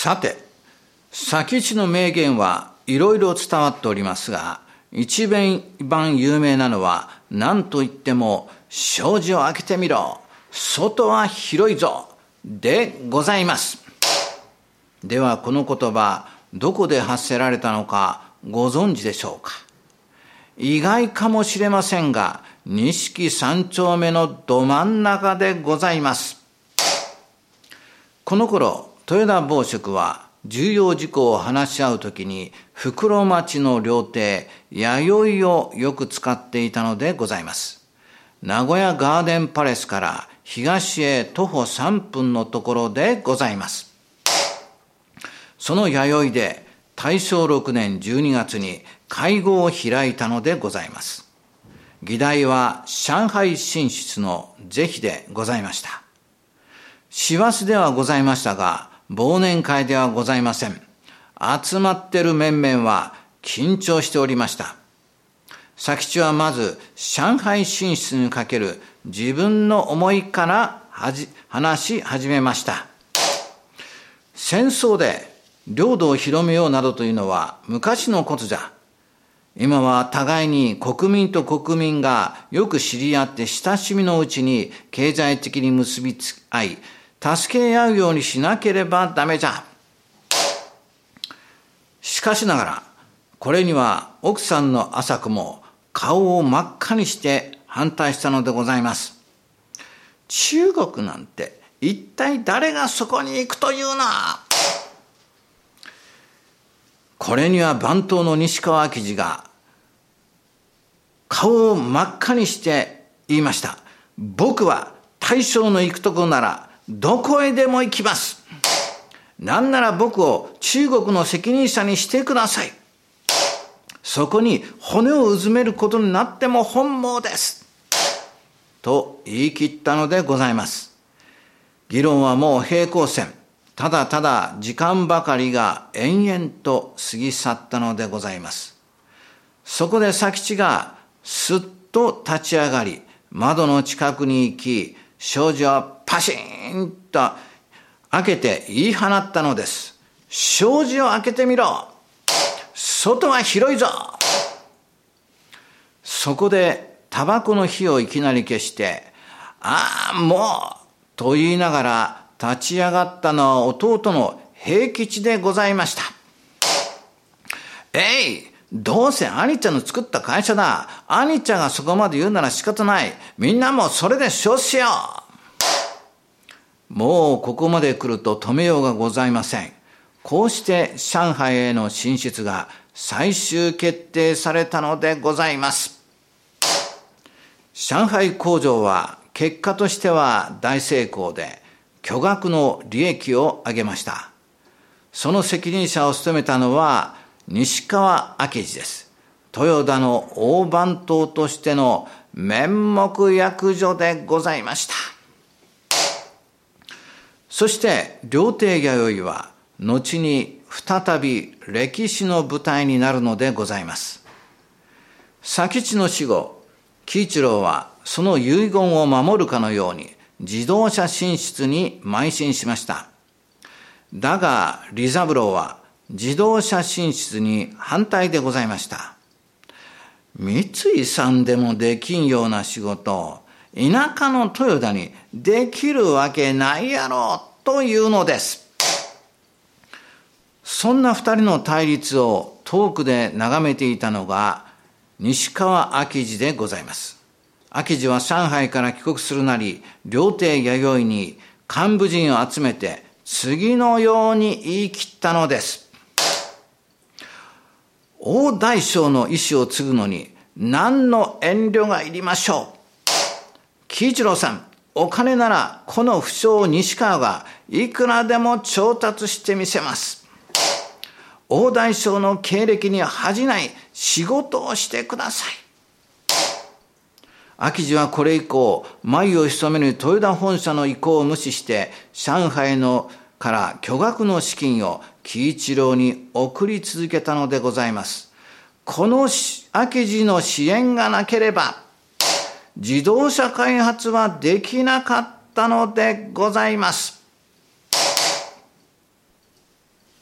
さて、佐吉の名言はいろいろ伝わっておりますが、一番有名なのは何といっても障子を開けてみろ、外は広いぞでございます。ではこの言葉、どこで発せられたのかご存知でしょうか。意外かもしれませんが、錦三丁目のど真ん中でございます。この頃、豊田坊職は重要事項を話し合うときに袋町の料亭、弥生をよく使っていたのでございます。名古屋ガーデンパレスから東へ徒歩3分のところでございます。その弥生で大正6年12月に会合を開いたのでございます。議題は上海進出の是非でございました。師走ではございましたが、忘年会ではございません。集まってる面々は緊張しておりました。佐吉はまず上海進出にかける自分の思いから話し始めました。戦争で領土を広めようなどというのは昔のことじゃ。今は互いに国民と国民がよく知り合って親しみのうちに経済的に結びつき合い、助け合うようにしなければダメじゃ。しかしながら、これには奥さんの麻子も顔を真っ赤にして反対したのでございます。中国なんて一体誰がそこに行くというの。これには番頭の西川明治が顔を真っ赤にして言いました。僕は大将の行くところならどこへでも行きます。なんなら僕を中国の責任者にしてください。そこに骨をうずめることになっても本望です。と言い切ったのでございます。議論はもう平行線。ただただ時間ばかりが延々と過ぎ去ったのでございます。そこで佐吉がすっと立ち上がり、窓の近くに行き、障子をパシーンと開けて言い放ったのです。障子を開けてみろ。外は広いぞ。そこでタバコの火をいきなり消して、ああもうと言いながら立ち上がったのは弟の平吉でございました。どうせ兄ちゃんの作った会社だ。兄ちゃんがそこまで言うなら仕方ない。みんなもそれで承知しよう。もうここまで来ると止めようがございません。こうして上海への進出が最終決定されたのでございます。上海工場は結果としては大成功で巨額の利益を上げました。その責任者を務めたのは西川明治です。豊田の大番頭としての面目躍如でございました。そして料亭弥生は後に再び歴史の舞台になるのでございます。佐吉の死後、喜一郎はその遺言を守るかのように自動車進出に邁進しました。だが利三郎は自動車進出に反対でございました。三井さんでもできんような仕事、田舎の豊田にできるわけないやろというのです。そんな二人の対立を遠くで眺めていたのが西川明治でございます。明治は上海から帰国するなり、料亭弥生に幹部陣を集めて次のように言い切ったのです。大大将の意思を継ぐのに何の遠慮がいりましょう。喜一郎さん、お金ならこの不肖西川がいくらでも調達してみせます。大大将の経歴に恥じない仕事をしてください。明治はこれ以降、眉を潜める豊田本社の意向を無視して上海のから巨額の資金を喜一郎に送り続けたのでございます。この明治の支援がなければ自動車開発はできなかったのでございます。